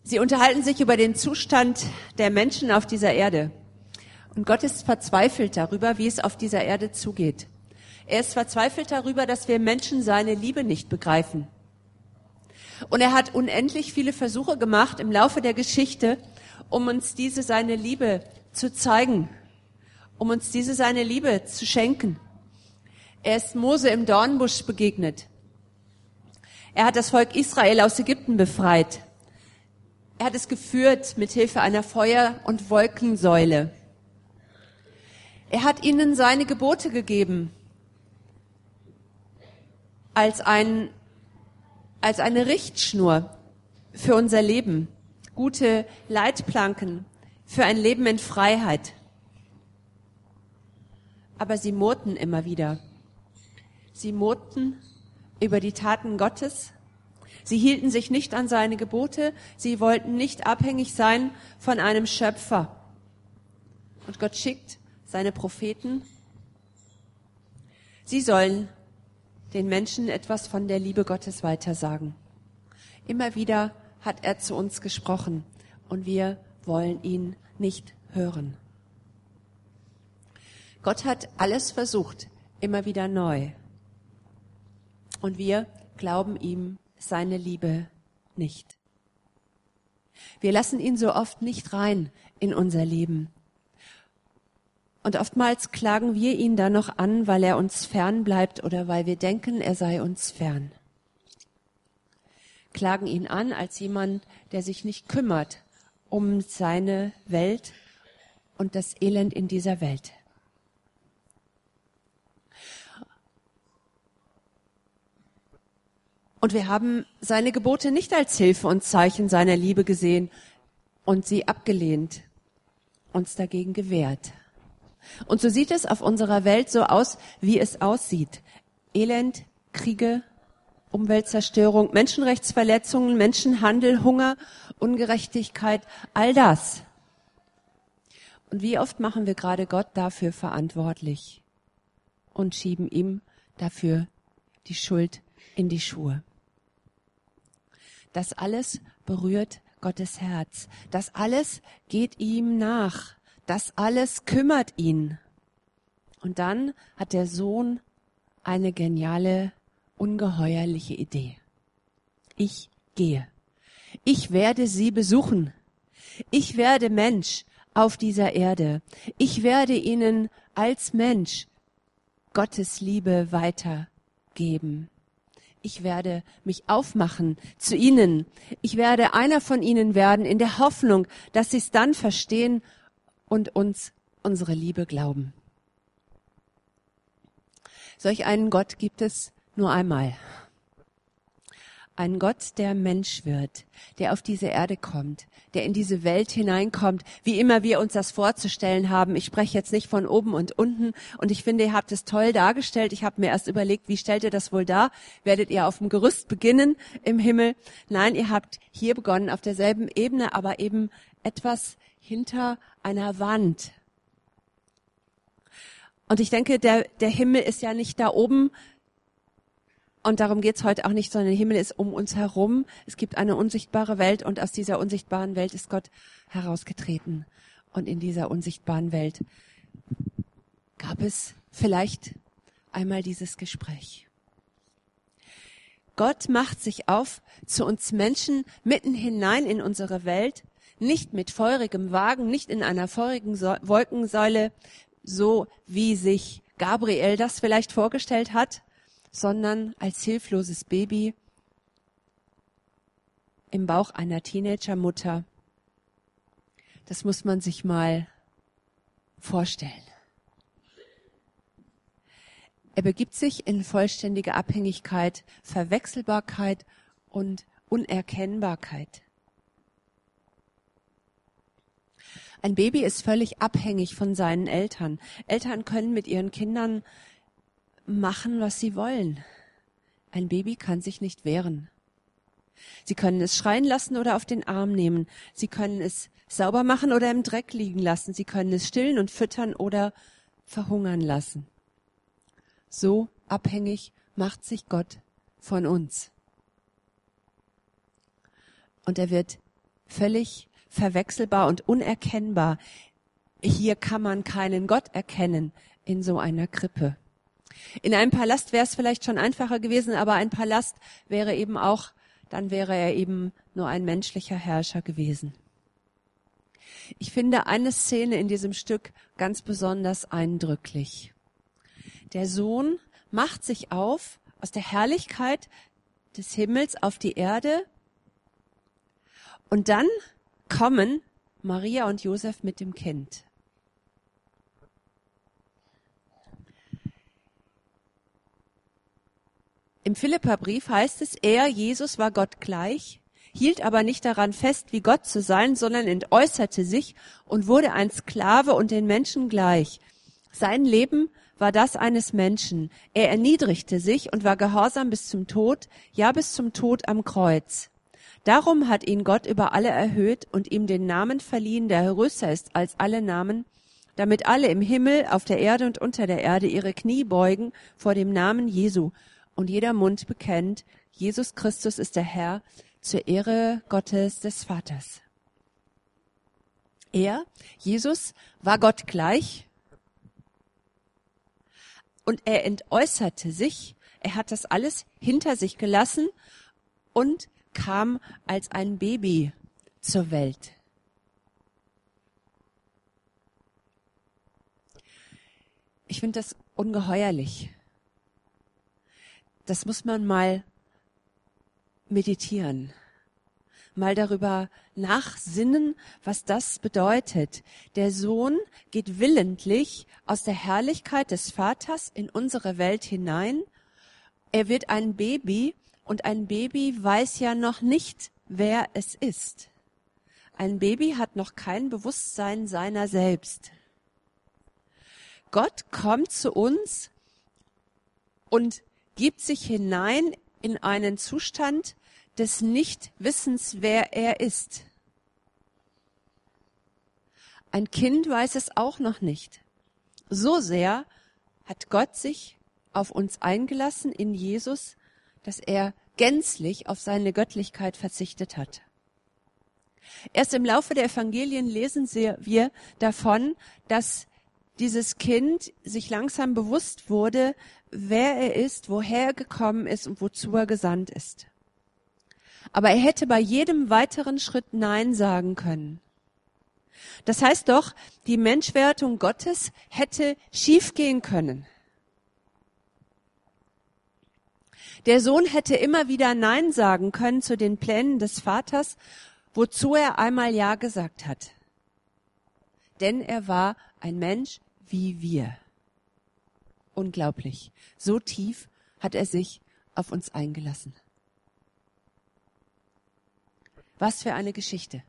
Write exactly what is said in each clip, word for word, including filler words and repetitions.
Sie unterhalten sich über den Zustand der Menschen auf dieser Erde. Und Gott ist verzweifelt darüber, wie es auf dieser Erde zugeht. Er ist verzweifelt darüber, dass wir Menschen seine Liebe nicht begreifen. Und er hat unendlich viele Versuche gemacht im Laufe der Geschichte, um uns diese seine Liebe zu zeigen, um uns diese seine Liebe zu schenken. Er ist Mose im Dornbusch begegnet. Er hat das Volk Israel aus Ägypten befreit. Er hat es geführt mit Hilfe einer Feuer- und Wolkensäule. Er hat ihnen seine Gebote gegeben als ein, als eine Richtschnur für unser Leben, gute Leitplanken für ein Leben in Freiheit. Aber sie murrten immer wieder. Sie murrten über die Taten Gottes. Sie hielten sich nicht an seine Gebote. Sie wollten nicht abhängig sein von einem Schöpfer. Und Gott schickt seine Propheten. Sie sollen den Menschen etwas von der Liebe Gottes weitersagen. Immer wieder hat er zu uns gesprochen und wir wollen ihn nicht hören. Gott hat alles versucht, immer wieder neu. Und wir glauben ihm seine Liebe nicht. Wir lassen ihn so oft nicht rein in unser Leben. Und oftmals klagen wir ihn dann noch an, weil er uns fern bleibt oder weil wir denken, er sei uns fern. Klagen ihn an als jemand, der sich nicht kümmert um seine Welt und das Elend in dieser Welt. Und wir haben seine Gebote nicht als Hilfe und Zeichen seiner Liebe gesehen und sie abgelehnt, uns dagegen gewehrt. Und so sieht es auf unserer Welt so aus, wie es aussieht. Elend, Kriege, Umweltzerstörung, Menschenrechtsverletzungen, Menschenhandel, Hunger, Ungerechtigkeit, all das. Und wie oft machen wir gerade Gott dafür verantwortlich und schieben ihm dafür die Schuld in die Schuhe. Das alles berührt Gottes Herz. Das alles geht ihm nach. Das alles kümmert ihn. Und dann hat der Sohn eine geniale, ungeheuerliche Idee. Ich gehe. Ich werde sie besuchen. Ich werde Mensch auf dieser Erde. Ich werde ihnen als Mensch Gottes Liebe weitergeben. Ich werde mich aufmachen zu ihnen. Ich werde einer von ihnen werden in der Hoffnung, dass sie es dann verstehen und uns unsere Liebe glauben. Solch einen Gott gibt es nur einmal. Ein Gott, der Mensch wird, der auf diese Erde kommt, der in diese Welt hineinkommt, wie immer wir uns das vorzustellen haben. Ich spreche jetzt nicht von oben und unten und ich finde, ihr habt es toll dargestellt. Ich habe mir erst überlegt, wie stellt ihr das wohl dar? Werdet ihr auf dem Gerüst beginnen im Himmel? Nein, ihr habt hier begonnen, auf derselben Ebene, aber eben etwas hinter einer Wand. Und ich denke, der, der Himmel ist ja nicht da oben, und darum geht's heute auch nicht, sondern der Himmel ist um uns herum. Es gibt eine unsichtbare Welt und aus dieser unsichtbaren Welt ist Gott herausgetreten. Und in dieser unsichtbaren Welt gab es vielleicht einmal dieses Gespräch. Gott macht sich auf zu uns Menschen mitten hinein in unsere Welt, nicht mit feurigem Wagen, nicht in einer feurigen so- Wolkensäule, so wie sich Gabriel das vielleicht vorgestellt hat, sondern als hilfloses Baby im Bauch einer Teenagermutter. Das muss man sich mal vorstellen. Er begibt sich in vollständige Abhängigkeit, Verwechselbarkeit und Unerkennbarkeit. Ein Baby ist völlig abhängig von seinen Eltern. Eltern können mit ihren Kindern machen, was sie wollen. Ein Baby kann sich nicht wehren. Sie können es schreien lassen oder auf den Arm nehmen. Sie können es sauber machen oder im Dreck liegen lassen. Sie können es stillen und füttern oder verhungern lassen. So abhängig macht sich Gott von uns. Und er wird völlig verwechselbar und unerkennbar. Hier kann man keinen Gott erkennen in so einer Krippe. In einem Palast wäre es vielleicht schon einfacher gewesen, aber ein Palast wäre eben auch, dann wäre er eben nur ein menschlicher Herrscher gewesen. Ich finde eine Szene in diesem Stück ganz besonders eindrücklich. Der Sohn macht sich auf aus der Herrlichkeit des Himmels auf die Erde und dann kommen Maria und Josef mit dem Kind. Im Philipperbrief heißt es, er, Jesus, war Gott gleich, hielt aber nicht daran fest, wie Gott zu sein, sondern entäußerte sich und wurde ein Sklave und den Menschen gleich. Sein Leben war das eines Menschen. Er erniedrigte sich und war gehorsam bis zum Tod, ja bis zum Tod am Kreuz. Darum hat ihn Gott über alle erhöht und ihm den Namen verliehen, der größer ist als alle Namen, damit alle im Himmel, auf der Erde und unter der Erde ihre Knie beugen vor dem Namen Jesu und jeder Mund bekennt, Jesus Christus ist der Herr, zur Ehre Gottes des Vaters. Er, Jesus, war Gott gleich und er entäußerte sich, er hat das alles hinter sich gelassen und kam als ein Baby zur Welt. Ich finde das ungeheuerlich. Das muss man mal meditieren, mal darüber nachsinnen, was das bedeutet. Der Sohn geht willentlich aus der Herrlichkeit des Vaters in unsere Welt hinein. Er wird ein Baby und ein Baby weiß ja noch nicht, wer es ist. Ein Baby hat noch kein Bewusstsein seiner selbst. Gott kommt zu uns und gibt sich hinein in einen Zustand des Nichtwissens, wer er ist. Ein Kind weiß es auch noch nicht. So sehr hat Gott sich auf uns eingelassen in Jesus, dass er gänzlich auf seine Göttlichkeit verzichtet hat. Erst im Laufe der Evangelien lesen wir davon, dass dieses Kind sich langsam bewusst wurde, wer er ist, woher er gekommen ist und wozu er gesandt ist. Aber er hätte bei jedem weiteren Schritt Nein sagen können. Das heißt doch, die Menschwerdung Gottes hätte schiefgehen können. Der Sohn hätte immer wieder Nein sagen können zu den Plänen des Vaters, wozu er einmal Ja gesagt hat. Denn er war ein Mensch wie wir. Unglaublich. So tief hat er sich auf uns eingelassen. Was für eine Geschichte.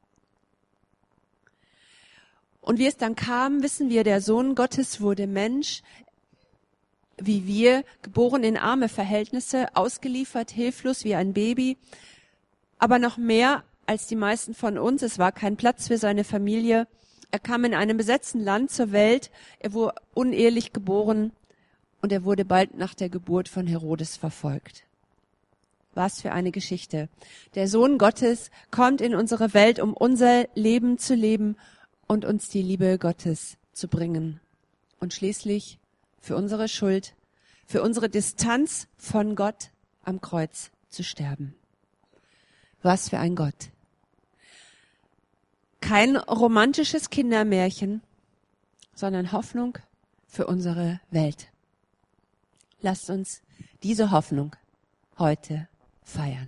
Und wie es dann kam, wissen wir, der Sohn Gottes wurde Mensch, wie wir, geboren in arme Verhältnisse, ausgeliefert, hilflos wie ein Baby, aber noch mehr als die meisten von uns. Es war kein Platz für seine Familie. Er kam in einem besetzten Land zur Welt, er wurde unehelich geboren und er wurde bald nach der Geburt von Herodes verfolgt. Was für eine Geschichte. Der Sohn Gottes kommt in unsere Welt, um unser Leben zu leben und uns die Liebe Gottes zu bringen. Und schließlich für unsere Schuld, für unsere Distanz von Gott am Kreuz zu sterben. Was für ein Gott. Kein romantisches Kindermärchen, sondern Hoffnung für unsere Welt. Lasst uns diese Hoffnung heute feiern.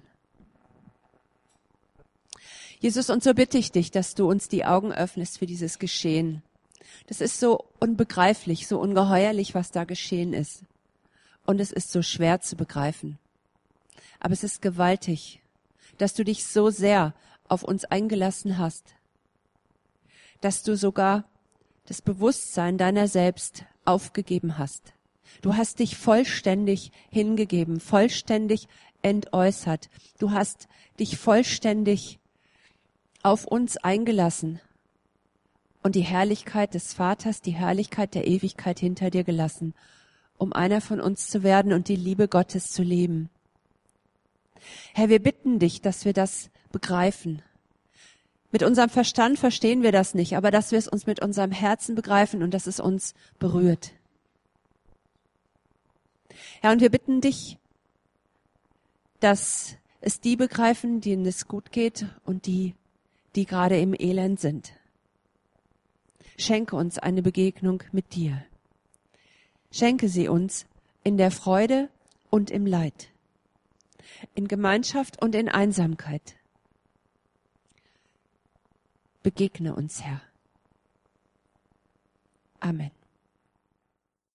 Jesus, und so bitte ich dich, dass du uns die Augen öffnest für dieses Geschehen. Das ist so unbegreiflich, so ungeheuerlich, was da geschehen ist. Und es ist so schwer zu begreifen. Aber es ist gewaltig, dass du dich so sehr auf uns eingelassen hast, dass du sogar das Bewusstsein deiner selbst aufgegeben hast. Du hast dich vollständig hingegeben, vollständig entäußert. Du hast dich vollständig auf uns eingelassen und die Herrlichkeit des Vaters, die Herrlichkeit der Ewigkeit hinter dir gelassen, um einer von uns zu werden und die Liebe Gottes zu leben. Herr, wir bitten dich, dass wir das begreifen, Mit unserem Verstand verstehen wir das nicht, aber dass wir es uns mit unserem Herzen begreifen und dass es uns berührt. Herr, und wir bitten dich, dass es die begreifen, denen es gut geht und die, die gerade im Elend sind. Schenke uns eine Begegnung mit dir. Schenke sie uns in der Freude und im Leid, in Gemeinschaft und in Einsamkeit. Begegne uns, Herr. Amen.